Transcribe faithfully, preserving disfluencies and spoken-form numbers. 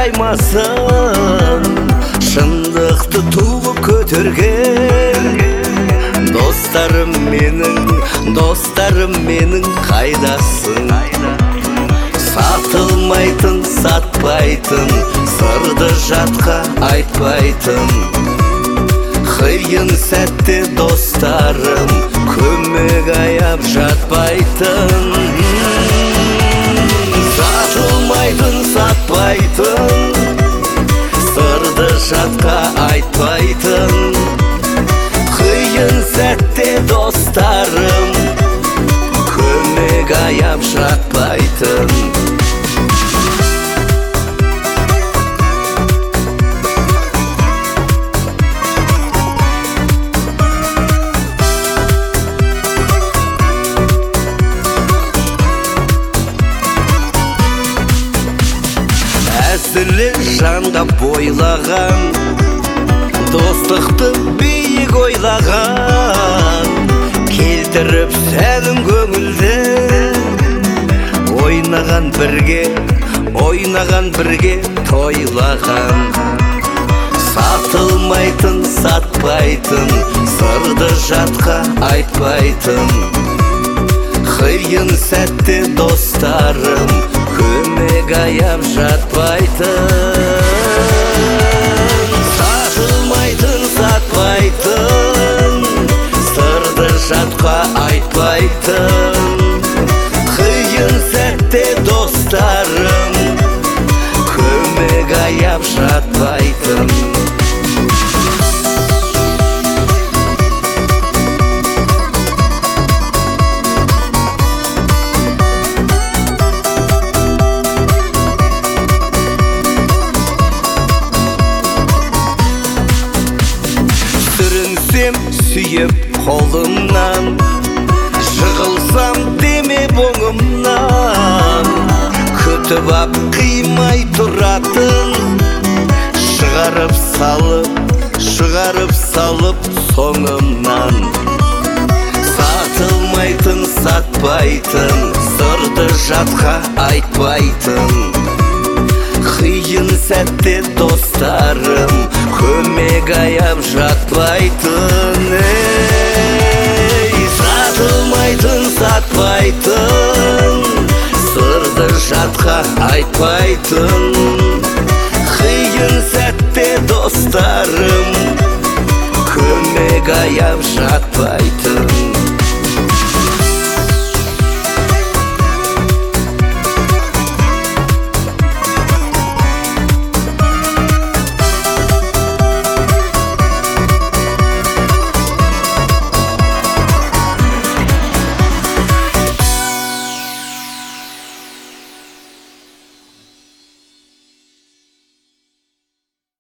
жаймасын, шындықты туып көтерген. Достарым менің, достарым менің қайдасың? Сатылмайтын, сатпайтын, сырды жатқа айтпайтын. Қиын сәтте достарым көмек аяп жатпайтын. Сатылмайтын, сатпайтын, сырды жатқа айтпайтын. Қиын сәтте достарым көмек аяп жатпайтын. Әсілі жанға бойлаған, достықты биік ойлаған. Келтіріп сәнің көңілді, ойнаған бірге, ойнаған бірге тойлаған. Сатылмайтын, сатпайтын, сырды жатқа айтпайтын. Қиын сәтте достарым көмек аяп жатпайтын. Сатылмайтын, сатпайтын, сырды жатқа айтпайтын. Қиын сәтте достарым көмек аяп жатпайтын. Сүрінсем сүйеп қолымнан, жығылсам демеп оңымнан. Күтіп ап қимай тұратын, шығарып салып, шығарып салып соңымнан. Сатылмайтын, сатпайтын, сырды жатқа айтпайтын. Қиын сәтте достарым көмек аяп жатпайтын. Ей, сатылмайтын, сатпайтын, сырды жатқа айтпайтын. Қиын сәтте достарым көмек аяп жатпайтын.